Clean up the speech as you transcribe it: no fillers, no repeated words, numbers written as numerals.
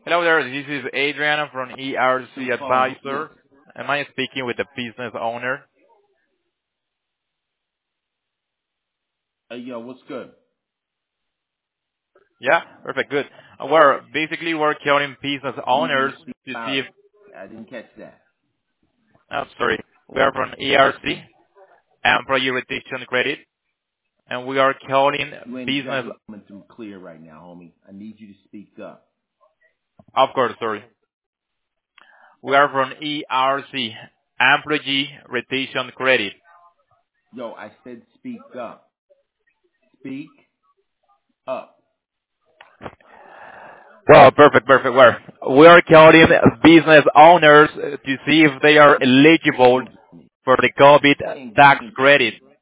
Hello there, this is Adriana from Two ERC phones. Advisor. Am I speaking with the business owner? Hey, yo, what's good? Yeah, perfect, good. We're calling business I need you owners to speak to see if, louder. I didn't catch that. sorry, we are from ERC, Employee Retention Credit, and we are calling You ain't business, exactly coming through clear right now, homie. I need you to speak up. of course, sorry. We are from ERC, Employee Retention Credit. Yo, I said speak up. Speak up. Well, perfect. We are calling business owners to see if they are eligible Listen to me. for the I COVID ain't tax going credit.